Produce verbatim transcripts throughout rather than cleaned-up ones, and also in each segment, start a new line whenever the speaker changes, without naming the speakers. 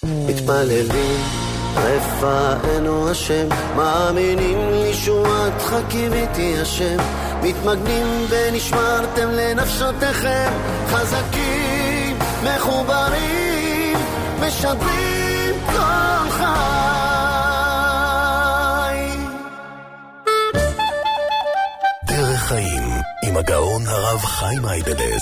מתפללים רפאנו השם, מאמינים לישועתך קיוויתי השם, מתמגנים ונשמרתם לנפשותיכם, חזקים מחוברים משדרים כל חי.
דרך חיים עם הגאון הרב חיים אייבלס.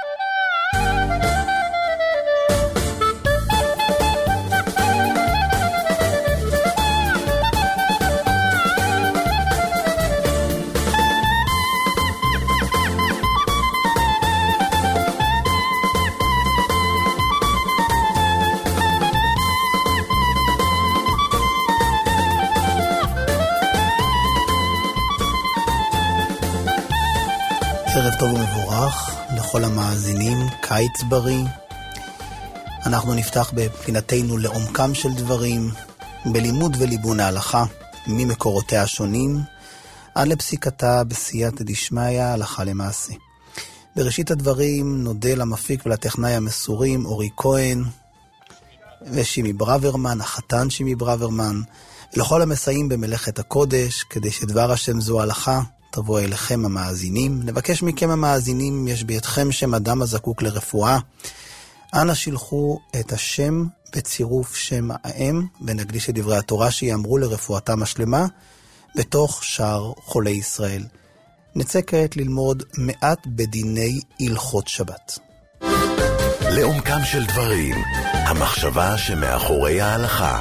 ערב טוב ומבורך לכל המאזינים, קיץ בריא. אנחנו נפתח בפינתנו לעומקם של דברים, בלימוד וליבון ההלכה ממקורותיה השונים, עד לפסיקתה בסייעתא דשמיא הלכה למעשה. בראשית הדברים נודה למפיק ולטכנאי המסורים אורי כהן ושימי ברוורמן, החתן שימי ברוורמן, ולכל המסייעים במלאכת הקודש, כדי שדבר השם זו הלכה תבוא אליכם המאזינים. נבקש מכם המאזינים, יש בידכם שם אדם הזקוק לרפואה, אנא שילחו את השם בצירוף שם האם, ונקדיש את דברי התורה שיאמרו לרפואתם השלמה בתוך שאר חולי ישראל. נצא כעת ללמוד מעט בדיני הלכות שבת.
לעומקם של דברים, המחשבה שמאחורי ההלכה.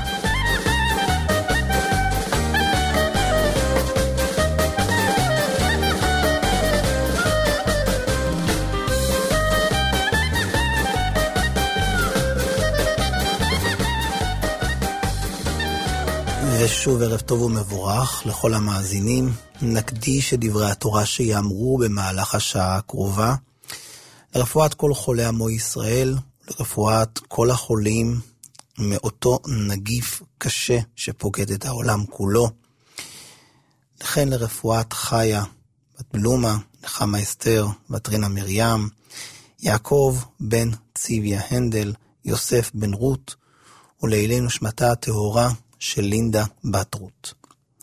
ושוב ערב טוב ומבורך לכל המאזינים. נקדיש את דברי התורה שיאמרו במהלך השעה הקרובה לרפואת כל חולי עמו ישראל, לרפואת כל החולים מאותו נגיף קשה שפוקד את העולם כולו, לכן לרפואת חיה, בת בלומה, נחמה אסתר, בת רינה מרים, יעקב בן ציוויה הנדל, יוסף בן רות, ולעילנו שמתה הטהורה של לינדה בת רות.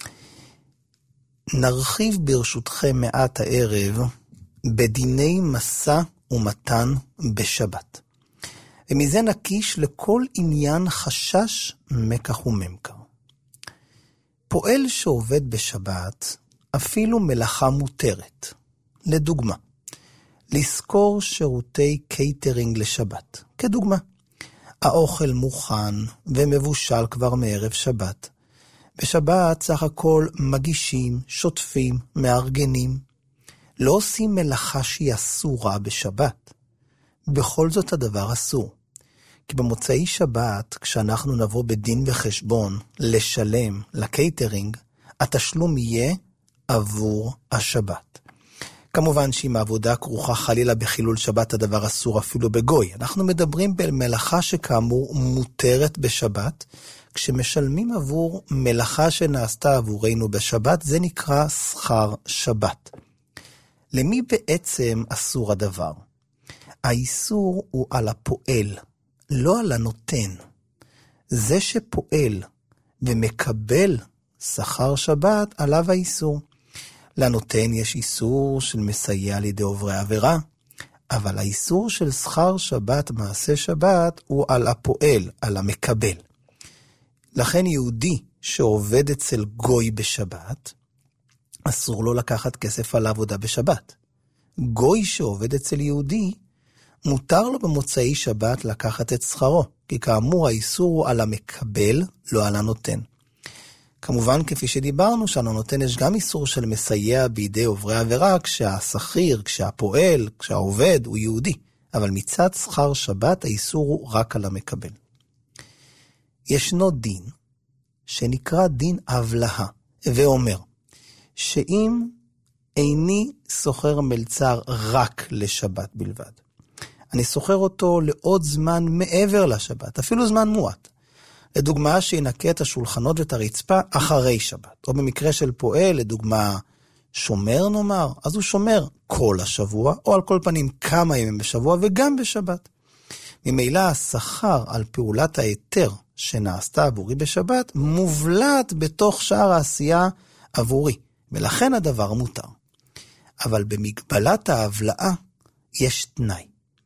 נרחיב ברשותכם מעט הערב בדיני מסע ומתן בשבת, ומזה נקיש לכל עניין חשש מקח וממכר. פועל שעובד בשבת אפילו מלאכה מותרת, לדוגמה לזכור שירותי קייטרינג לשבת, כדוגמה האוכל מוכן ומבושל כבר מערב שבת. בשבת סך הכל מגישים, שוטפים, מארגנים. לא עושים מלאכה שהיא אסורה בשבת. בכל זאת הדבר אסור. כי במוצאי שבת, כשאנחנו נבוא בדין וחשבון לשלם לקייטרינג, התשלום יהיה עבור השבת. כמובן שאם העבודה כרוכה חלילה בחילול שבת, הדבר אסור אפילו בגוי. אנחנו מדברים במלאכה שכאמור מותרת בשבת. כשמשלמים עבור מלאכה שנעשתה עבורנו בשבת, זה נקרא שכר שבת. למי בעצם אסור הדבר? האיסור הוא על הפועל, לא על הנותן. זה שפועל ומקבל שכר שבת, עליו האיסור. לנותן יש איסור של מסייע לידי עוברי עבירה, אבל האיסור של שכר שבת, מעשה שבת, הוא על הפועל, על המקבל. לכן יהודי שעובד אצל גוי בשבת, אסור לו לקחת כסף על העבודה בשבת. גוי שעובד אצל יהודי, מותר לו במוצאי שבת לקחת את שכרו, כי כאמור האיסור הוא על המקבל, לא על הנותן. כמובן, כפי שדיברנו, שאנו נותן יש גם איסור של מסייע בידי עוברי עבירה, כשהשכיר, כשהפועל, כשהעובד הוא יהודי. אבל מצד שכר שבת, האיסור הוא רק על המקבל. ישנו דין, שנקרא דין הבלעה, ואומר, שאם איני סוחר מלצר רק לשבת בלבד, אני סוחר אותו לעוד זמן מעבר לשבת, אפילו זמן מועט. לדוגמה שינקה את השולחנות ואת הרצפה אחרי שבת, או במקרה של פועל, לדוגמה שומר נאמר, אז הוא שומר כל השבוע, או על כל פנים כמה ימים בשבוע וגם בשבת. ממילא השכר על פעולת היתר שנעשתה עבורי בשבת, מובלעת בתוך שאר העשייה עבורי, ולכן הדבר מותר. אבל במגבלת ההבלעה יש תנאי.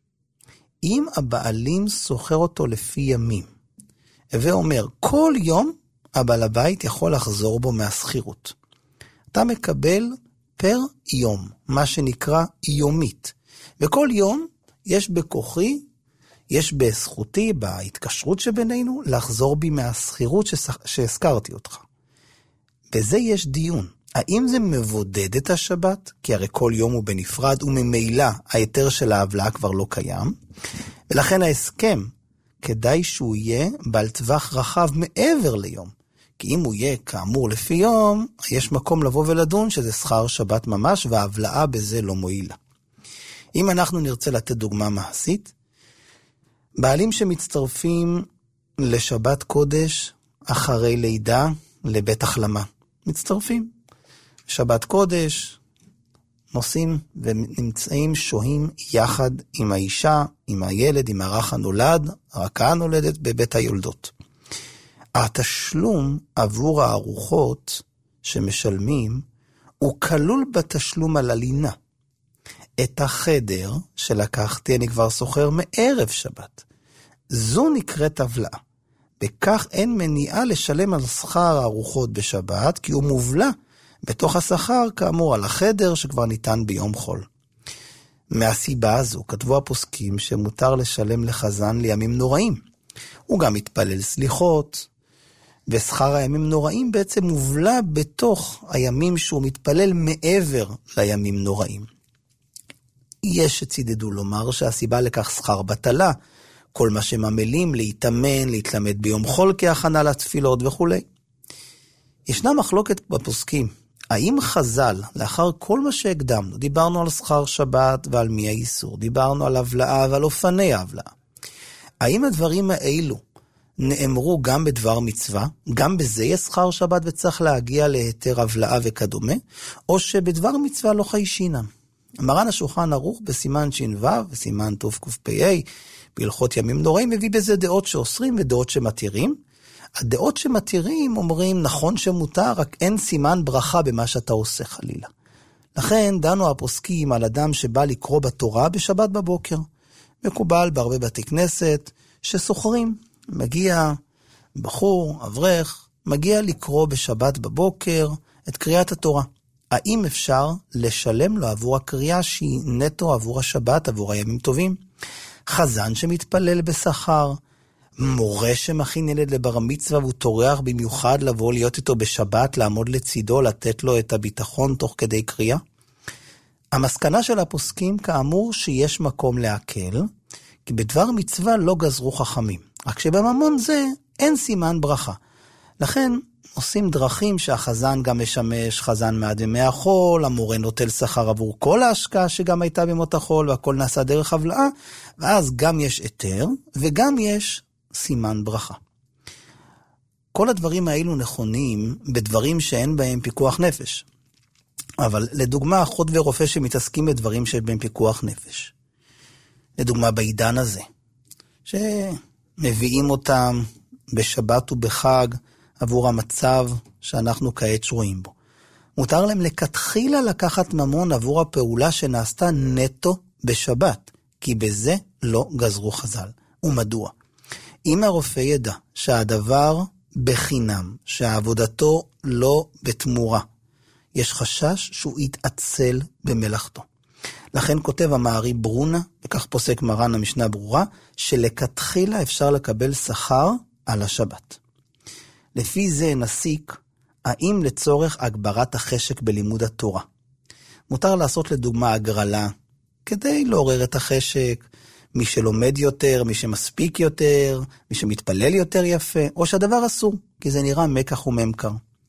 אם הבעלים סוחר אותו לפי ימים, ואומר, כל יום הבעל הבית יכול לחזור בו מהסחירות. אתה מקבל פר יום, מה שנקרא יומית. וכל יום יש בכוחי, יש בזכותי, בהתקשרות שבינינו, לחזור בי מהסחירות שהזכרתי אותך. בזה יש דיון. האם זה מבודד את השבת? כי הרי כל יום הוא בנפרד, וממילא היתר של ההבלעה כבר לא קיים. ולכן ההסכם, כדאי שהוא יהיה בעל טווח רחב מעבר ליום. כי אם הוא יהיה כאמור לפי יום, יש מקום לבוא ולדון שזה שכר שבת ממש, וההבלעה בזה לא מועילה. אם אנחנו נרצה לתת דוגמה מעשית, בעלים שמצטרפים לשבת קודש אחרי לידה לבית החלמה. מצטרפים. שבת קודש, נוסעים ונמצאים, שוהים יחד עם האישה, עם הילד, עם הרך הנולד, הרכה הנולדת בבית היולדות. התשלום עבור הארוחות שמשלמים, הוא כלול בתשלום על הלינה. את החדר שלקחתי אני כבר סוחר מערב שבת. זו נקראת הבלעה. בכך אין מניעה לשלם על שכר הארוחות בשבת, כי הוא מובלע בתוך השכר כאמור על החדר שכבר ניתן ביום חול. מהסיבה הזו כתבו הפוסקים שמותר לשלם לחזן לימים נוראים. הוא גם מתפלל סליחות, ושכר הימים נוראים בעצם מובלע בתוך הימים שהוא מתפלל מעבר לימים נוראים. יש שצידדו לומר שהסיבה לכך שכר בטלה, כל מה שממלים, להתאמן, להתלמד ביום חול כהכנה לתפילות וכו'. ישנה מחלוקת בפוסקים, האם חז"ל, לאחר כל מה שהקדמנו, דיברנו על שכר שבת ועל מי האיסור, דיברנו על הבלעה ועל אופני ההבלעה, האם הדברים האלו נאמרו גם בדבר מצווה, גם בזה יש שכר שבת וצריך להגיע להיתר הבלעה וכדומה, או שבדבר מצווה לא חיישינם? מרן השולחן ערוך בסימן ש"ו וסימן טוב קפ"א, בהלכות ימים נוראים, מביא בזה דעות שאוסרים ודעות שמתירים. הדעות שמתירים אומרים נכון שמותר, רק אין סימן ברכה במה שאתה עושה חלילה. לכן דנו הפוסקים על אדם שבא לקרוא בתורה בשבת בבוקר. מקובל בהרבה בתי כנסת שסוחרים. מגיע בחור, אברך, מגיע לקרוא בשבת בבוקר את קריאת התורה. האם אפשר לשלם לו עבור הקריאה שהיא נטו עבור השבת, עבור הימים טובים? חזן שמתפלל בשכר, מורה שמכין ילד לבר מצווה והוא טורח במיוחד לבוא להיות איתו בשבת, לעמוד לצידו, לתת לו את הביטחון תוך כדי קריאה. המסקנה של הפוסקים כאמור שיש מקום להקל, כי בדבר מצווה לא גזרו חכמים, רק שבממון זה אין סימן ברכה. לכן עושים דרכים שהחזן גם משמש חזן מעד ימי החול, המורה נוטל שכר עבור כל ההשקעה שגם הייתה במות החול, והכל נעשה דרך הבלעה, ואז גם יש היתר וגם יש סימן ברכה. כל הדברים האלו נכונים בדברים שאין בהם פיקוח נפש. אבל לדוגמה, אחות ורופא שמתעסקים בדברים שבהם פיקוח נפש. לדוגמה בעידן הזה, שמביאים אותם בשבת ובחג עבור המצב שאנחנו כעת שרואים בו. מותר להם לכתחילה לקחת ממון עבור הפעולה שנעשתה נטו בשבת, כי בזה לא גזרו חז"ל. ומדוע? אם הרופא ידע שהדבר בחינם, שעבודתו לא בתמורה, יש חשש שהוא יתעצל במלאכתו. לכן כותב המערי ברונה, וכך פוסק מרן המשנה ברורה, שלכתחילה אפשר לקבל שכר על השבת. לפי זה נסיק, האם לצורך הגברת החשק בלימוד התורה. מותר לעשות לדוגמה הגרלה, כדי לעורר את החשק, מי שלומד יותר, מי שמספיק יותר, מי שמתפלל יותר יפה, או שהדבר אסור, כי זה נראה מקח וממכר.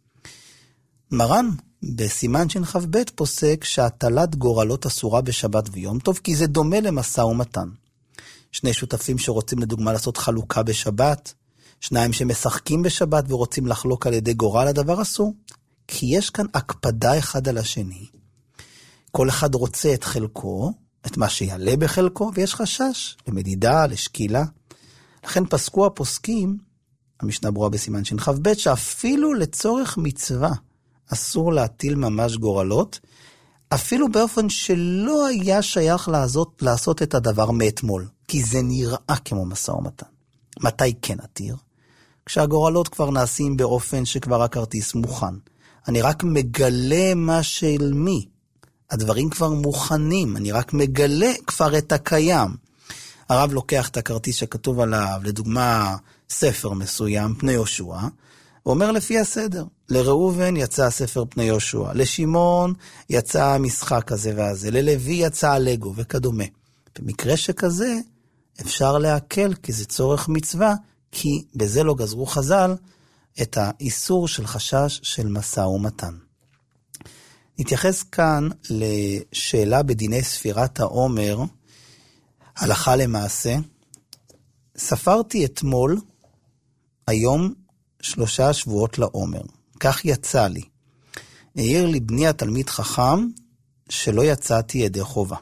מרן, בסימן ש"ב פוסק שהטלת גורלות אסורה בשבת ויום טוב, כי זה דומה למשא ומתן. שני שותפים שרוצים לדוגמה לעשות חלוקה בשבת, שניים שמשחקים בשבת ורוצים לחלוק על ידי גורל, הדבר אסור, כי יש כאן הקפדה אחד על השני. כל אחד רוצה את חלקו, את מה שיעלה בחלקו, ויש חשש למדידה, לשקילה. לכן פסקו הפוסקים המשנה ברורה בסימן שנחב ב', שאפילו לצורך מצווה אסור להטיל ממש גורלות, אפילו באופן שלא היה שייך לעשות, לעשות את הדבר מאתמול, כי זה נראה כמו משא ומתן. מתי כן עתיר? כשהגורלות כבר נעשים באופן שכבר הכרטיס מוכן. אני רק מגלה מה של מי. הדברים כבר מוכנים, אני רק מגלה כבר את הקיים. הרב לוקח את הכרטיס שכתוב עליו, לדוגמה ספר מסוים, פני יהושע, ואומר לפי הסדר, לראובן יצא ספר פני יהושע, לשמעון יצא המשחק הזה והזה, ללוי יצא הלגו וכדומה. במקרה שכזה אפשר להקל, כי זה צורך מצווה, כי בזה לא גזרו חז"ל את האיסור של חשש של משא ומתן. נתייחס כאן לשאלה בדיני ספירת העומר, הלכה למעשה. ספרתי אתמול, היום שלושה שבועות לעומר. כך יצא לי. העיר לי בני התלמיד חכם, שלא יצאתי ידי חובה.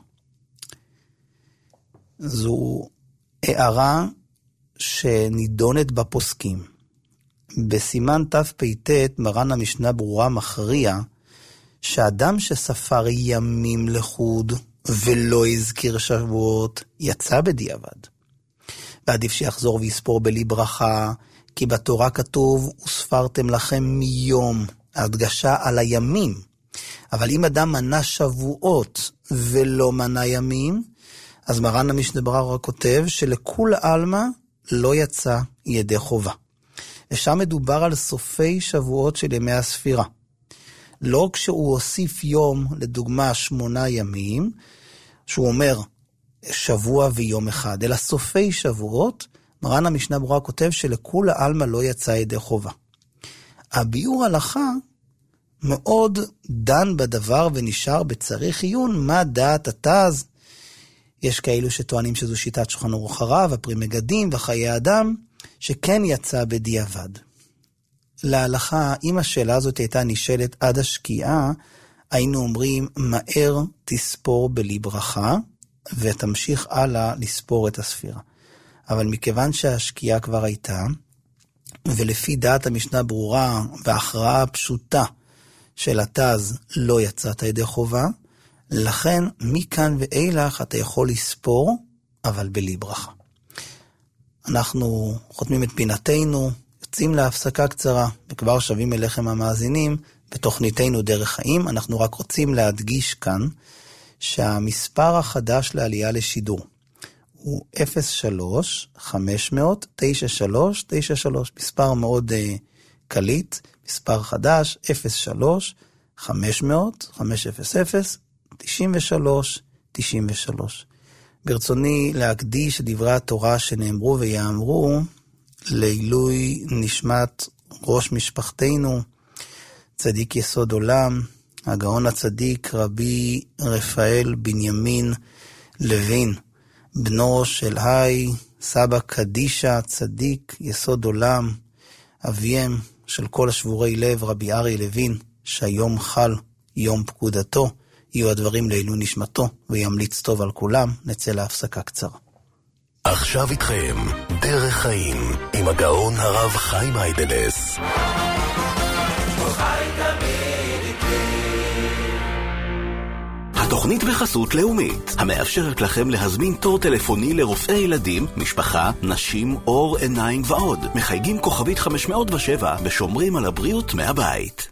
זו הערה שנידונת בפוסקים. בסימן תפ"ט מרן המשנה ברורה מכריע, שאדם שספר ימים לחוד ולא הזכיר שבועות, יצא בדיעבד. ועדיף שיחזור ויספור בלי ברכה, כי בתורה כתוב, וספרתם לכם מיום, ההדגשה על הימים. אבל אם אדם מנה שבועות ולא מנה ימים, אז מרן המשנה ברורה כותב שלכול עלמא לא יצא ידי חובה. ושם מדובר על סופי שבועות של ימי הספירה. לא כשהוא הוסיף יום, לדוגמה שמונה ימים, שהוא אומר שבוע ויום אחד, אלא סופי שבועות, מרן המשנה ברורה כותב שלכול העלמא לא יצא ידי חובה. הביאור הלכה מאוד דן בדבר ונשאר בצריך עיון מה דעת התז. יש כאלו שטוענים שזו שיטת שולחן ערוך הרב, הפרי מגדים וחיי אדם, שכן יצא בדיעבד. להלכה, אם השאלה הזאת הייתה נשאלת עד השקיעה, היינו אומרים, מהר תספור בלי ברכה, ותמשיך הלאה לספור את הספירה. אבל מכיוון שהשקיעה כבר הייתה, ולפי דעת המשנה ברורה, וההכרעה הפשוטה של התז לא יצאת ידי חובה, לכן מכאן ואילך אתה יכול לספור, אבל בלי ברכה. אנחנו חותמים את פינתנו, יוצאים להפסקה קצרה, וכבר שווים אליכם המאזינים, בתוכניתנו דרך חיים. אנחנו רק רוצים להדגיש כאן, שהמספר החדש לעלייה לשידור, הוא אפס שלוש חמש אפס תשע שלוש תשע שלוש, מספר מאוד uh, קליט, מספר חדש, אפס שלוש חמש אפס חמש אפס אפס תשעים ושלוש תשעים ושלוש. ברצוני להקדיש דברי התורה שנאמרו ויאמרו לעילוי נשמת ראש משפחתנו, צדיק יסוד עולם, הגאון הצדיק רבי רפאל בנימין לוין, בנו של היי, סבא קדישה, צדיק יסוד עולם, אביהם של כל השבורי לב, רבי אריה לוין, שהיום חל יום פקודתו, יהיו הדברים לעילוי נשמתו, וימליץ טוב על כולם. נצא להפסקה קצרה.
עכשיו איתכם, דרך חיים, עם הגאון הרב חיים היידלס.
התוכנית בחסות לאומית, המאפשרת לכם להזמין תור טלפוני לרופאי ילדים, משפחה, נשים, אור, עיניים ועוד. מחייגים כוכבית חמש מאות ושבע ושומרים על הבריאות מהבית.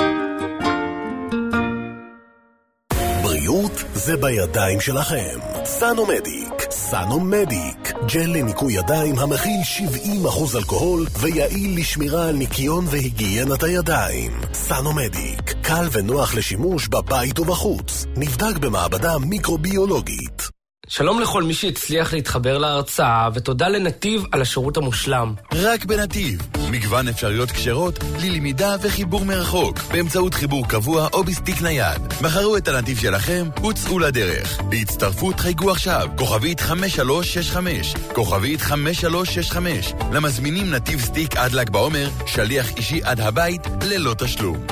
בריאות זה בידיים שלכם. סנומדיק, סנומדיק, ג'ל לניקוי ידיים המכיל שבעים אחוז אלכוהול ויעיל לשמירה על ניקיון והיגיינת הידיים. סנומדיק, קל ונוח לשימוש בבית ובחוץ. נבדק במעבדה מיקרוביולוגית.
שלום לכל מי שהצליח להתחבר להרצאה, ותודה לנתיב על השירות המושלם.
רק בנתיב. מגוון אפשרויות כשרות ללמידה וחיבור מרחוק, באמצעות חיבור קבוע או בסטיק נייד. בחרו את הנתיב שלכם וצאו לדרך. בהצטרפות חייגו עכשיו, כוכבית חמש שלוש שש חמש, כוכבית חמש שלוש שש חמש. למזמינים נתיב סטיק עד ל"ג בעומר, שליח אישי עד הבית ללא תשלום.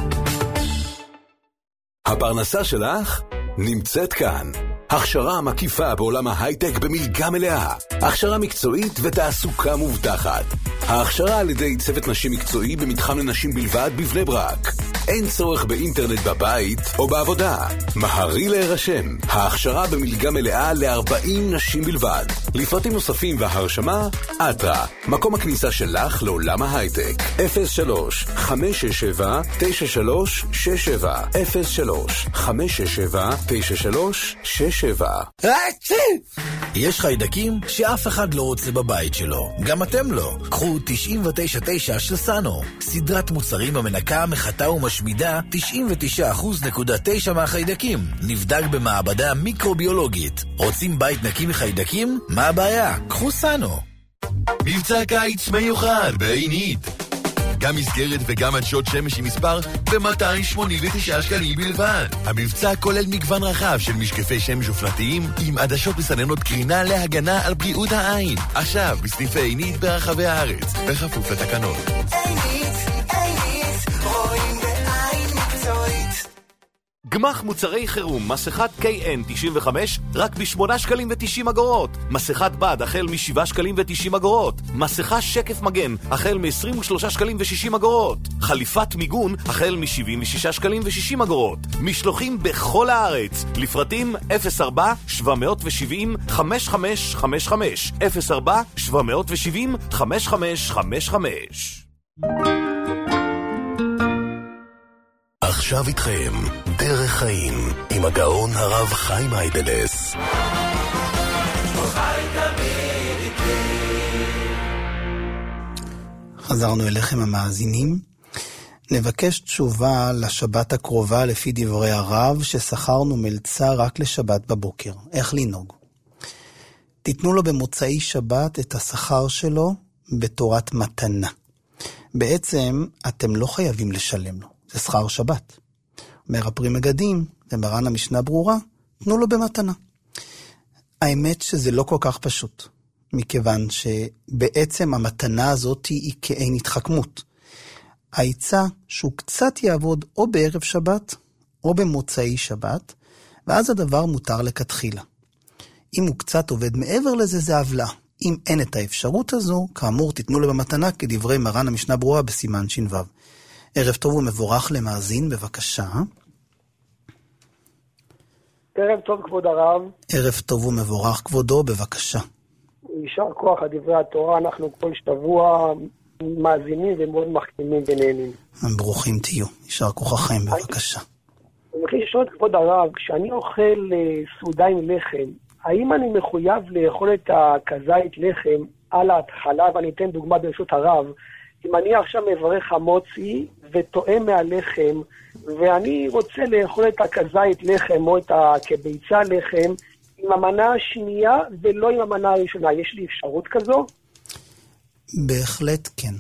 הפרנסה שלך נמצאת כאן. הכשרה מקיפה בעולם ההייטק במלגה מלאה. הכשרה מקצועית ותעסוקה מובטחת. ההכשרה על ידי צוות נשים מקצועי במתחם לנשים בלבד בבני ברק. אין צורך באינטרנט בבית או בעבודה. מהרי להירשם. ההכשרה במלגה מלאה ל-ארבעים נשים בלבד. לפרטים נוספים וההרשמה, אטרה, מקום הכניסה שלך לעולם ההייטק. אפס שלוש חמש שש שבע תשע שלוש שש שבע אפס שלוש חמש שש שבע תשע שלוש שש שבע.
יש חיידקים שאף אחד לא רוצה בבית שלו. גם אתם לא. קחו תשעים ותשע תשע של סאנו. סדרת מוצרים המנקה, מחטא ומשמידה תשעים ותשע נקודה תשע אחוז מהחיידקים. נבדק במעבדה מיקרוביולוגית. רוצים בית נקי מחיידקים? מה הבעיה? קחו סאנו.
מבצע קיץ מיוחד בעינית. גם מסגרת וגם עדשות שמש עם מספר ב-מאתיים שמונים ותשעה שקלים בלבד. המבצע כולל מגוון רחב של משקפי שמש אופנתיים עם עדשות מסננות קרינה להגנה על בריאות העין. עכשיו בסניפי עינית ברחבי הארץ, בכפוף לתקנות.
עינית, עינית, רואים בעין מקצועית.
גמח מוצרי חירום, מסכת קיי אן תשעים וחמש רק ב-שמונה שקלים ותשעים אגורות. מסכת בד החל מ-שבעה שקלים ותשעים אגורות. מסכה שקף מגן החל מ-עשרים ושלושה שקלים ושישים אגורות. חליפת מיגון החל מ-שבעים ושישה שקלים ושישים אגורות. משלוחים בכל הארץ. לפרטים אפס ארבע שבע שבע אפס חמש חמש חמש חמש אפס ארבע שבע שבע אפס חמש חמש חמש חמש.
עכשיו איתכם, דרך חיים, עם הגאון הרב חיים אייבלס.
חזרנו אליכם המאזינים. נבקש תשובה לשבת הקרובה לפי דברי הרב, ששכרנו מלצר רק לשבת בבוקר. איך לנהוג? תיתנו לו במוצאי שבת את השכר שלו בתורת מתנה. בעצם אתם לא חייבים לשלם לו. זה שכר שבת. אומר הפרי מגדים, ומרן המשנה ברורה, תנו לו במתנה. האמת שזה לא כל כך פשוט, מכיוון שבעצם המתנה הזאת היא כאין התחכמות. העצה שהוא קצת יעבוד או בערב שבת, או במוצאי שבת, ואז הדבר מותר לכתחילה. אם הוא קצת עובד מעבר לזה, זה עוולה. אם אין את האפשרות הזו, כאמור תיתנו לו במתנה, כדברי מרן המשנה ברורה בסימן ש"ו. ערב טוב ומבורך למאזין, בבקשה.
ערב טוב כבוד הרב.
ערב טוב ומבורך כבודו, בבקשה.
יישר כוח על דברי התורה, אנחנו כל שבוע מאזינים ומאוד מחכימים ונהנים.
ברוכים תהיו, יישר כוחכם, בבקשה.
אני רוצה לשאול את כבוד הרב, כשאני אוכל סעודה עם לחם, האם אני מחויב לאכול את הכזית לחם על ההתחלה, ואני אתן דוגמה ברשות הרב, אם אני עכשיו מברך המוצי וטועם מהלחם, ואני רוצה לאכול את הכזית לחם או את הכביצה לחם עם המנה השנייה ולא עם המנה הראשונה, יש לי אפשרות כזו?
בהחלט כן.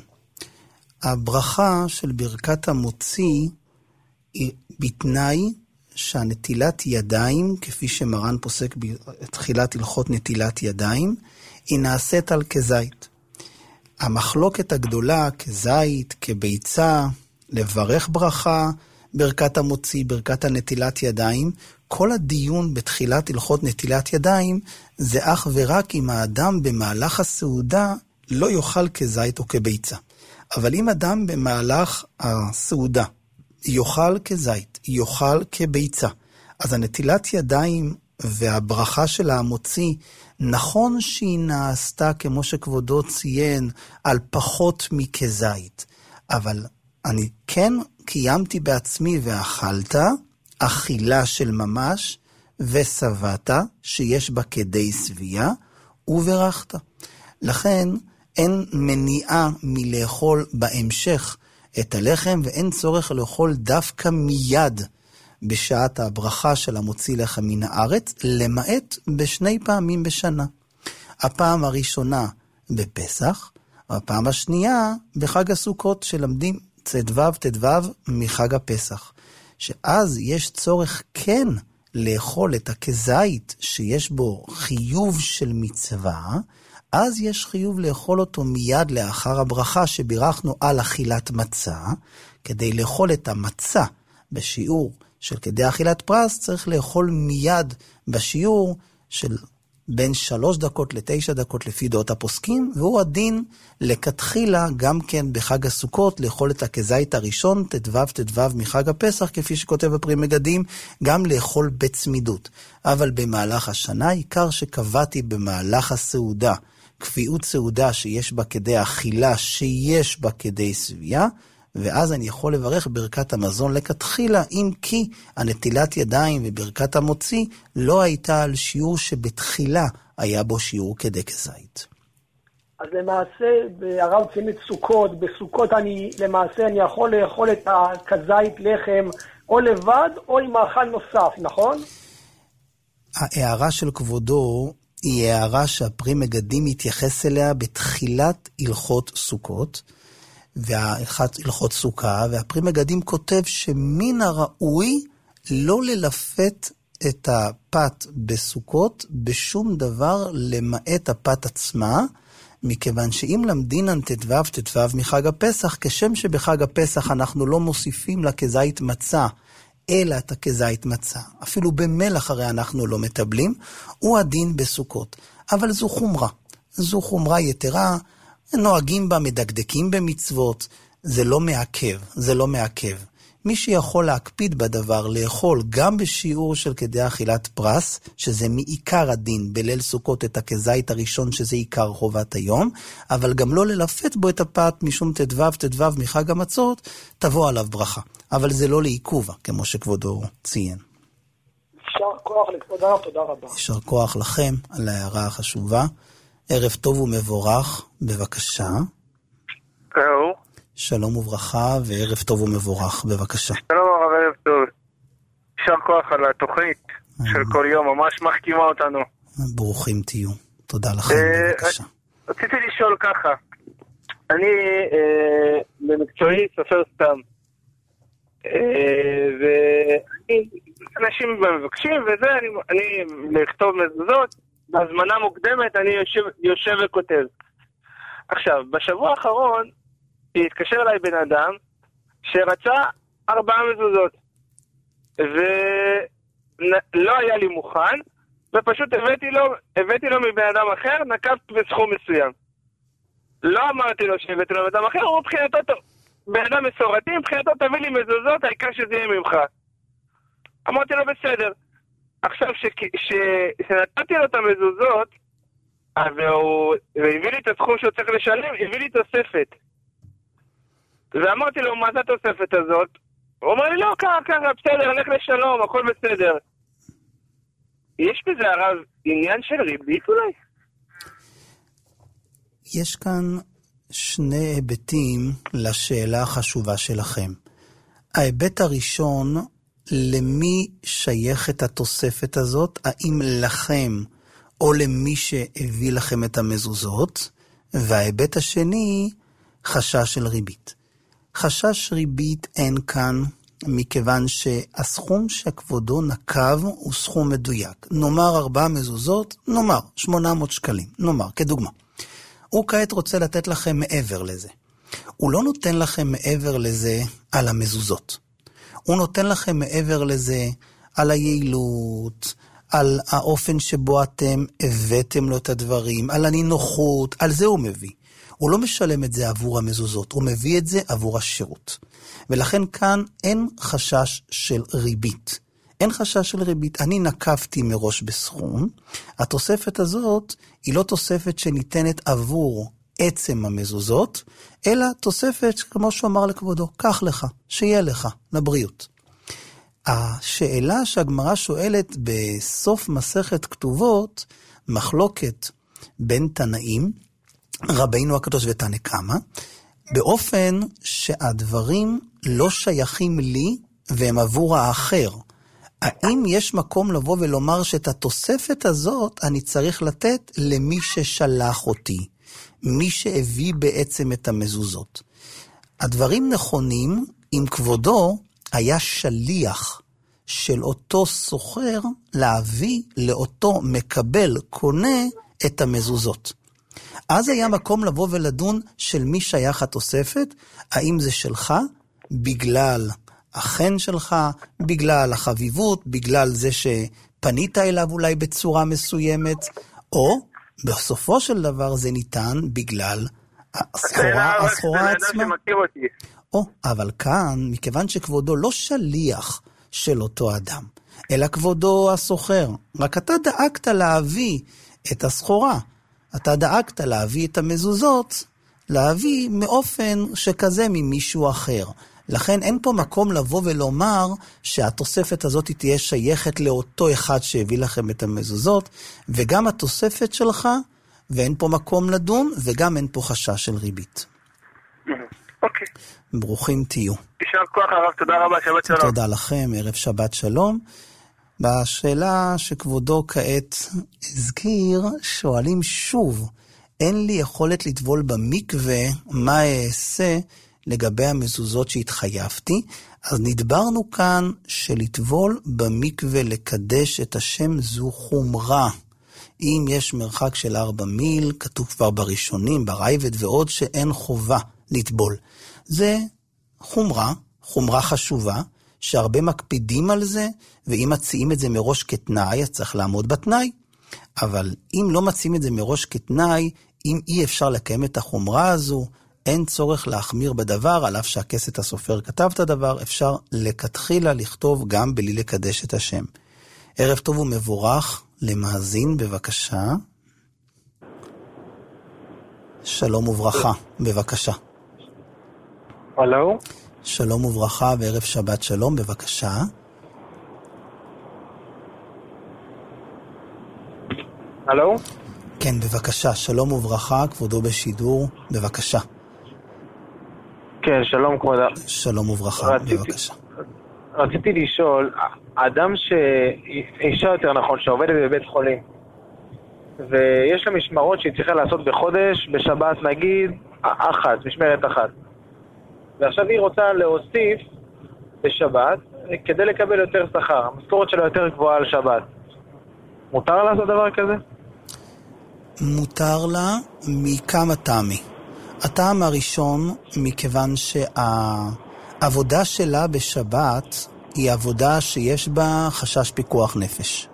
הברכה של ברכת המוציא היא בתנאי שהנטילת ידיים, כפי שמרן פוסק בתחילת הלכות נטילת ידיים, היא נעשית על כזית. המחלוקת הגדולה כזית, כביצה, לברך ברכה, ברכת המוציא, ברכת הנטילת ידיים, כל הדיון בתחילת הלכות נטילת ידיים, זה אך ורק אם האדם במהלך הסעודה לא יאכל כזית או כביצה. אבל אם אדם במהלך הסעודה יאכל כזית, יאכל כביצה, אז הנטילת ידיים והברכה של המוציא, נכון שהיא נעשתה כמו שכבודו ציין על פחות מכזית, אבל אני כן קיימתי בעצמי ואכלת אכילה של ממש וסבאת שיש בה כדי סבייה וברכת. לכן אין מניעה מלאכול בהמשך את הלחם, ואין צורך לאכול דווקא מיד בשעת הברכה של המוציא לחם מן הארץ, למעט בשני פעמים בשנה. הפעם הראשונה בפסח, והפעם השנייה בחג הסוכות שלמדים צדוו תדוו מחג הפסח. שאז יש צורך כן לאכול את הכזית שיש בו חיוב של מצווה, אז יש חיוב לאכול אותו מיד לאחר הברכה שבירכנו על אכילת מצה. כדי לאכול את המצה בשיעור של כדי אכילת פרס, צריך לאכול מיד בשיעור של בין שלוש דקות לתשע דקות לפי דעות הפוסקים, והוא הדין לכתחילה גם כן בחג הסוכות לאכול את הכזית הראשון, תדבב תדבב מחג הפסח, כפי שכותב בפרי מגדים, גם לאכול בצמידות. אבל במהלך השנה, עיקר שקבעתי במהלך הסעודה, קביעות סעודה שיש בה כדי אכילה, שיש בה כדי סבייה, ואז אני יכול לברך ברכת המזון לכתחילה, אם כי הנטילת ידיים וברכת המוציא לא הייתה על שיעור שבתחילה היה בו שיעור כדי כזית.
אז למעשה, הרב ציין את סוכות, בסוכות אני, למעשה אני יכול לאכול את הכזית לחם או לבד או עם מאכל נוסף, נכון?
ההערה של כבודו היא הערה שהפרי מגדים מתייחס אליה בתחילת הלכות סוכות, והלכות סוכה, והפרי מגדים כותב שמן הראוי לא ללפת את הפת בסוכות בשום דבר למעט הפת עצמה, מכיוון שאם למדינן תדבב תדבב מחג הפסח, כשם שבחג הפסח אנחנו לא מוסיפים לה כזית מצה, אלא את הכזית מצה, אפילו במלח הרי אנחנו לא מטבלים, הוא הדין בסוכות. אבל זו חומרה, זו חומרה יתרה, נוהגים בה, מדקדקים במצוות, זה לא מעכב, זה לא מעכב. מי שיכול להקפיד בדבר, לאכול גם בשיעור של כדי אכילת פרס, שזה מעיקר הדין בליל סוכות את הכזית הראשון, שזה עיקר חובת היום, אבל גם לא ללפת בו את הפת משום תדבב תדבב מחג המצות, תבוא עליו ברכה. אבל זה לא לעיכובה, כמו שכבודו ציין.
יישר כוח לכבוד הרב, תודה רבה.
יישר כוח לכם על ההערה החשובה. ערב טוב ומבורך, בבקשה.
שלום.
שלום וברכה, וערב טוב ומבורך, בבקשה.
שלום הרב, ערב טוב. יישר כוח על התוכנית של כל יום, ממש מחכימה אותנו.
ברוכים תהיו. תודה לכם, בבקשה.
רציתי לשאול ככה, אני במקצועי סופר סתם, ואנשים מבקשים וזה, אני לכתוב מזוזות, בהזמנה מוקדמת אני יושב, יושב וכותב. עכשיו, בשבוע האחרון התקשר אליי בן אדם שרצה ארבעה מזוזות ולא היה לי מוכן, ופשוט הבאתי לו, הבאתי לו מבן אדם אחר, נקבת בסכום מסוים. לא אמרתי לו שהבאתי לו מבן אדם אחר, הוא מבחינתו טוב. בן אדם מסורתי, מבחינתו תביא לי מזוזות, העיקר שזה יהיה ממך. אמרתי לו בסדר. עכשיו, כשנתתי לו את המזוזות, והוא הביא לי את הסכום שהוא צריך לשלם, הביא לי תוספת. ואמרתי לו, מה זה התוספת הזאת? הוא אומר לי, לא, ככה, ככה, בסדר, הלך לשלום, הכל בסדר. יש בזה הרב עניין של ריבית אולי?
יש כאן שני היבטים לשאלה החשובה שלכם. ההיבט הראשון, למי שייכת התוספת הזאת? האם לכם או למי שהביא לכם את המזוזות? וההיבט השני, חשש של ריבית. חשש ריבית אין כאן, מכיוון שהסכום שכבודו נקב הוא סכום מדויק. נאמר ארבע מזוזות, נאמר שמונה מאות שקלים, נאמר כדוגמה. הוא כעת רוצה לתת לכם מעבר לזה. הוא לא נותן לכם מעבר לזה על המזוזות. הוא נותן לכם מעבר לזה על היעילות, על האופן שבו אתם הבאתם לו את הדברים, על הנינוחות, על זה הוא מביא. הוא לא משלם את זה עבור המזוזות, הוא מביא את זה עבור השירות. ולכן כאן אין חשש של ריבית. אין חשש של ריבית. אני נקבתי מראש בסכום. התוספת הזאת היא לא תוספת שניתנת עבור עצם המזוזות, אלא תוספת, כמו שהוא אמר לכבודו, קח לך, שיהיה לך, לבריאות. השאלה שהגמרא שואלת בסוף מסכת כתובות, מחלוקת בין תנאים, רבינו הקדוש ותנא קמא, באופן שהדברים לא שייכים לי והם עבור האחר. האם יש מקום לבוא ולומר שאת התוספת הזאת אני צריך לתת למי ששלח אותי, מי שהביא בעצם את המזוזות? הדברים נכונים אם כבודו היה שליח של אותו סוחר להביא לאותו מקבל קונה את המזוזות. אז היה מקום לבוא ולדון של מי שייך התוספת, האם זה שלך בגלל החן שלך, בגלל החביבות, בגלל זה שפנית אליו אולי בצורה מסוימת, או בסופו של דבר זה ניתן בגלל הסחורה, הסחורה עצמה. או, אבל כאן, מכיוון שכבודו לא שליח של אותו אדם, אלא כבודו הסוחר, רק אתה דאגת להביא את הסחורה, אתה דאגת להביא את המזוזות, להביא מאופן שכזה ממישהו אחר. לכן אין פה מקום לבוא ולומר שהתוספת הזאת תהיה שייכת לאותו אחד שהביא לכם את המזוזות, וגם התוספת שלך, ואין פה מקום לדון, וגם אין פה חשש של ריבית.
אוקיי.
ברוכים תהיו.
יישר כוח הרב, תודה רבה, שבת שלום.
תודה לכם, ערב שבת שלום. בשאלה שכבודו כעת הזכיר, שואלים שוב, אין לי יכולת לטבול במקווה, מה אעשה לגבי המזוזות שהתחייבתי? אז נדברנו כאן שלטבול במקווה לקדש את השם זו חומרה. אם יש מרחק של ארבע מיל, כתוב כבר בראשונים, ברייבד ועוד, שאין חובה לטבול. זה חומרה, חומרה חשובה, שהרבה מקפידים על זה, ואם מציעים את זה מראש כתנאי, אז צריך לעמוד בתנאי. אבל אם לא מציעים את זה מראש כתנאי, אם אי אפשר לקיים את החומרה הזו, אין צורך להחמיר בדבר, על אף שהכסת הסופר כתב את הדבר, אפשר לכתחילה לכתוב גם בלי לקדש את השם. ערב טוב ומבורך למאזין, בבקשה. שלום וברכה, בבקשה.
הלו?
שלום וברכה וערב שבת שלום, בבקשה.
הלו?
כן, בבקשה, שלום וברכה, כבודו בשידור, בבקשה.
כן, שלום כבודה.
שלום וברכה,
רציתי,
בבקשה.
רציתי לשאול, אדם ש... אישה יותר נכון, שעובדת בבית חולים, ויש לה משמרות שהיא צריכה לעשות בחודש, בשבת נגיד, אחת, משמרת אחת. ועכשיו היא רוצה להוסיף בשבת, כדי לקבל יותר שכר. המשכורת שלה יותר גבוהה על שבת. מותר לעשות דבר כזה?
מותר לה מכמה טעמי. הטעם הראשון, מכיוון שהעבודה שלה בשבת היא עבודה שיש בה חשש פיקוח נפש.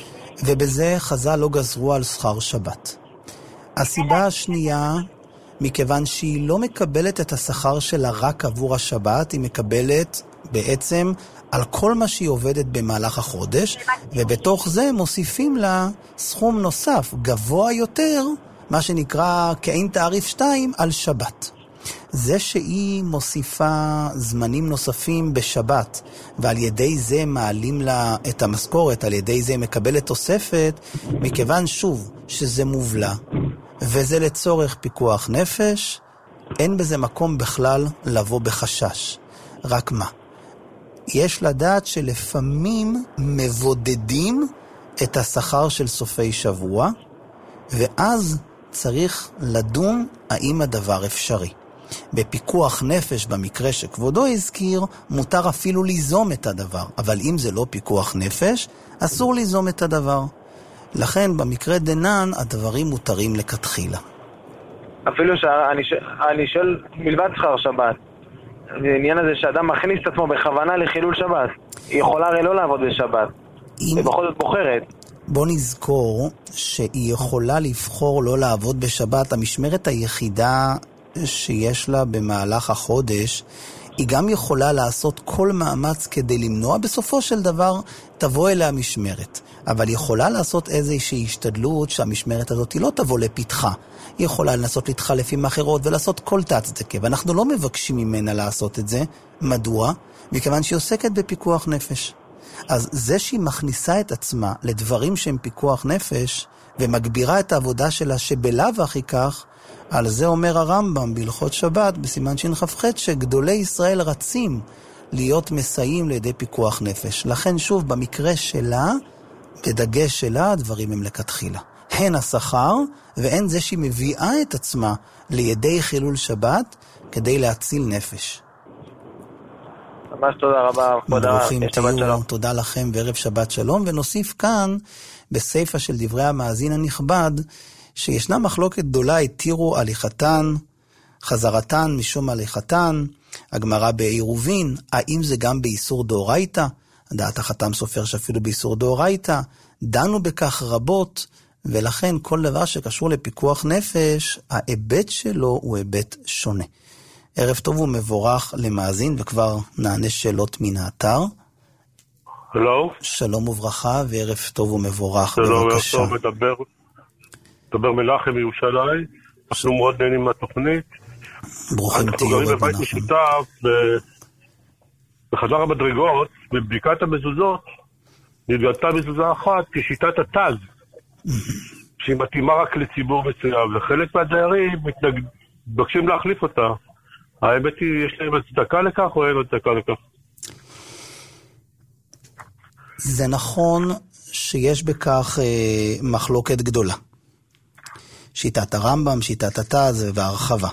ובזה חז"ל לא גזרו על שכר שבת. הסיבה השנייה, מכיוון שהיא לא מקבלת את השכר שלה רק עבור השבת, היא מקבלת בעצם על כל מה שהיא עובדת במהלך החודש, ובתוך זה מוסיפים לה סכום נוסף, גבוה יותר, מה שנקרא כאין תעריף שתיים, על שבת. זה שהיא מוסיפה זמנים נוספים בשבת, ועל ידי זה מעלים לה את המשכורת, על ידי זה מקבלת תוספת, מכיוון שוב שזה מובלה, וזה לצורך פיקוח נפש, אין בזה מקום בכלל לבוא בחשש. רק מה? יש לדעת שלפעמים מבודדים את השכר של סופי שבוע, ואז צריך לדון האם הדבר אפשרי. בפיקוח נפש, במקרה שכבודו הזכיר, מותר אפילו ליזום את הדבר, אבל אם זה לא פיקוח נפש, אסור ליזום את הדבר. לכן במקרה דנן הדברים מותרים לכתחילה.
אפילו שאני שואל מלבד שכר שבת, העניין הזה שאדם מכניס את עצמו בכוונה לחילול שבת, היא יכולה הרי לא לעבוד בשבת, היא בכל זאת בוחרת.
בוא נזכור שהיא יכולה לבחור לא לעבוד בשבת. המשמרת היחידה שיש לה במהלך החודש, היא גם יכולה לעשות כל מאמץ כדי למנוע, בסופו של דבר תבוא אליה המשמרת. אבל היא יכולה לעשות איזושהי השתדלות שהמשמרת הזאת היא לא תבוא לפתחה. היא יכולה לנסות להתחלף עם אחרות ולעשות כל תצדקה, ואנחנו לא מבקשים ממנה לעשות את זה. מדוע? מכיוון שהיא עוסקת בפיקוח נפש. אז זה שהיא מכניסה את עצמה לדברים שהם פיקוח נפש, ומגבירה את העבודה שלה שבלאו הכי כך, על זה אומר הרמב"ם בהלכות שבת, בסימן שנח"ח, שגדולי ישראל רצים להיות מסייעים לידי פיקוח נפש. לכן שוב, במקרה שלה, בדגש שלה, הדברים הם לכתחילה. הן השכר, והן זה שהיא מביאה את עצמה לידי חילול שבת, כדי להציל נפש.
ממש תודה רבה.
ברוכים תהיו, תודה לכם וערב שבת שלום. ונוסיף כאן, בסייפה של דברי המאזין הנכבד, שישנה מחלוקת גדולה, התירו הליכתן, חזרתן משום הליכתן, הגמרא בעירובין, האם זה גם באיסור דאורייתא? דעת החתם סופר שאפילו באיסור דאורייתא, דנו בכך רבות, ולכן כל דבר שקשור לפיקוח נפש, ההיבט שלו הוא היבט שונה. ערב טוב ומבורך למאזין, וכבר נענה שאלות מן האתר.
הלו.
שלום וברכה, וערב טוב ומבורך,
שלום,
בבקשה.
שלום, מדבר, מדבר מנחם מירושלים, אנחנו מאוד נהנים מהתוכנית.
ברוכים תהיו
אנחנו גרים בבית
מנחם.
משותף, בחדר המדרגות, בבדיקת המזוזות, נתגלתה מזוזה אחת כשיטת התז, שהיא מתאימה רק לציבור מסוים, וחלק מהדיירים מתבקשים להחליף אותה. האמת היא, יש להם הצדקה לכך או אין הצדקה לכך?
זה נכון שיש בכך אה, מחלוקת גדולה. שיטת הרמב"ם, שיטת התז והרחבה.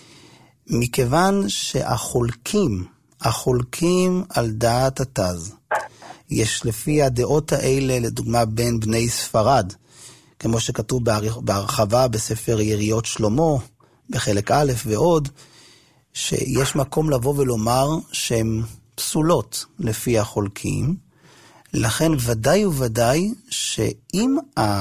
מכיוון שהחולקים, החולקים על דעת התז, יש לפי הדעות האלה, לדוגמה בין בני ספרד, כמו שכתוב בהרחבה בספר יריות שלמה, בחלק א' ועוד, שיש מקום לבוא ולומר שהן פסולות לפי החולקים, לכן ודאי וודאי שאם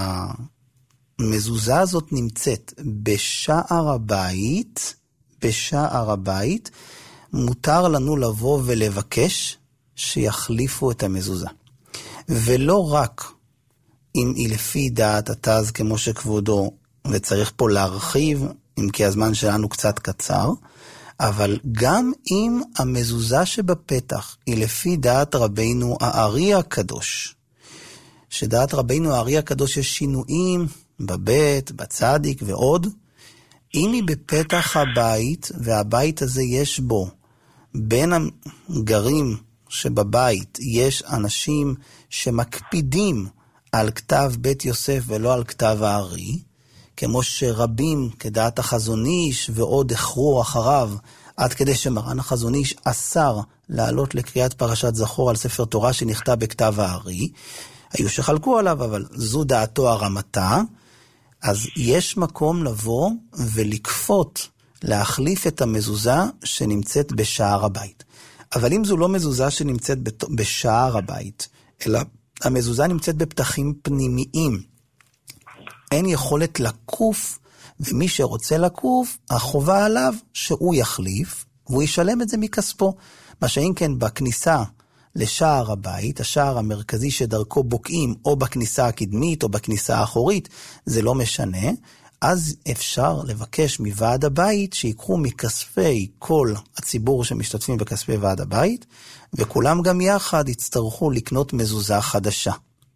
המזוזה הזאת נמצאת בשער הבית, בשער הבית, מותר לנו לבוא ולבקש שיחליפו את המזוזה. ולא רק אם היא לפי דעת התז כמו שכבודו, וצריך פה להרחיב, אם כי הזמן שלנו קצת קצר, אבל גם אם המזוזה שבפתח היא לפי דעת רבינו הארי הקדוש, שדעת רבינו הארי הקדוש יש שינויים בבית, בצדיק ועוד, אם היא בפתח הבית, והבית הזה יש בו, בין הגרים שבבית יש אנשים שמקפידים על כתב בית יוסף ולא על כתב הארי, כמו שרבים כדעת החזון איש ועוד החרו אחריו, עד כדי שמרן החזון איש אסר לעלות לקריאת פרשת זכור על ספר תורה שנכתב בכתב הארי, היו שחלקו עליו, אבל זו דעתו הרמתה, אז יש מקום לבוא ולקפות, להחליף את המזוזה שנמצאת בשער הבית. אבל אם זו לא מזוזה שנמצאת בשער הבית, אלא המזוזה נמצאת בפתחים פנימיים, אין יכולת לקוף, ומי שרוצה לקוף, החובה עליו שהוא יחליף, והוא ישלם את זה מכספו. מה שאין כן בכניסה לשער הבית, השער המרכזי שדרכו בוקעים, או בכניסה הקדמית, או בכניסה האחורית, זה לא משנה, אז אפשר לבקש מוועד הבית, שיקחו מכספי כל הציבור שמשתתפים בכספי ועד הבית, וכולם גם יחד יצטרכו לקנות מזוזה חדשה.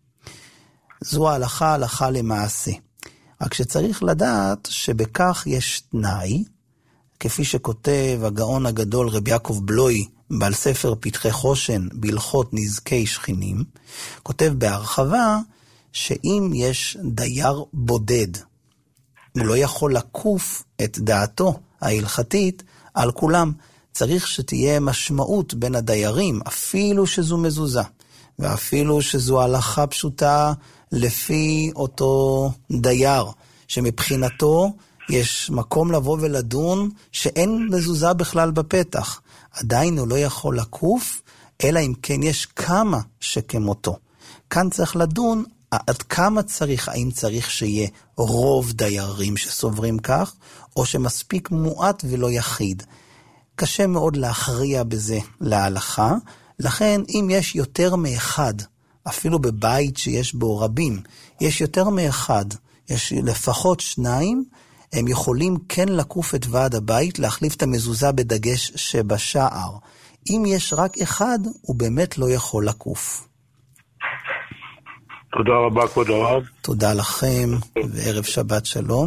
זו ההלכה, הלכה למעשה. רק שצריך לדעת שבכך יש תנאי, כפי שכותב הגאון הגדול רבי יעקב בלוי, בעל ספר פתחי חושן בהלכות נזקי שכנים, כותב בהרחבה שאם יש דייר בודד, הוא לא יכול לקוף את דעתו ההלכתית על כולם. צריך שתהיה משמעות בין הדיירים, אפילו שזו מזוזה, ואפילו שזו הלכה פשוטה לפי אותו דייר, שמבחינתו יש מקום לבוא ולדון שאין מזוזה בכלל בפתח. עדיין הוא לא יכול לקוף, אלא אם כן יש כמה שכמותו. כאן צריך לדון עד כמה צריך, האם צריך שיהיה רוב דיירים שסוברים כך, או שמספיק מועט ולא יחיד. קשה מאוד להכריע בזה להלכה, לכן אם יש יותר מאחד, אפילו בבית שיש בו רבים, יש יותר מאחד, יש לפחות שניים, הם יכולים כן לקוף את ועד הבית, להחליף את המזוזה בדגש שבשער. אם יש רק אחד, הוא באמת לא יכול לקוף.
תודה רבה, כבוד הרב.
תודה לכם, וערב שבת שלום.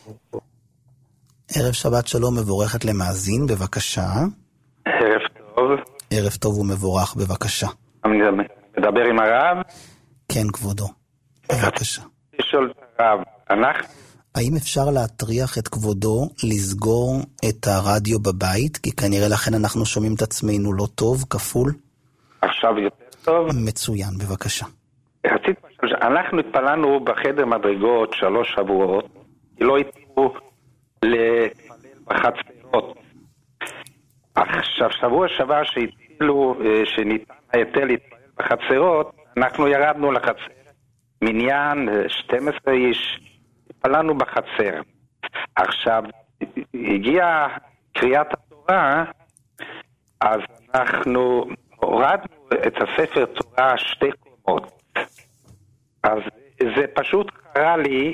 ערב שבת שלום מבורכת למאזין, בבקשה.
ערב טוב.
ערב טוב ומבורך, בבקשה.
אני מדבר עם הרב?
כן, כבודו. בבקשה.
לשאול את הרב, אנחנו...
האם אפשר להטריח את כבודו לסגור את הרדיו בבית? כי כנראה לכן אנחנו שומעים את עצמנו לא טוב, כפול.
עכשיו יותר טוב?
מצוין, בבקשה.
אנחנו התפללנו בחדר מדרגות שלוש שבועות, כי לא התפללו להתפלל בחצרות. עכשיו, שבוע שעבר שהתפללו, שניתן היתר להתפלל בחצרות, אנחנו ירדנו לחצר, מניין שתים עשרה איש, התפללנו בחצר. עכשיו, הגיעה קריאת התורה, אז אנחנו הורדנו את הספר תורה שתי קומות. אז זה פשוט קרה לי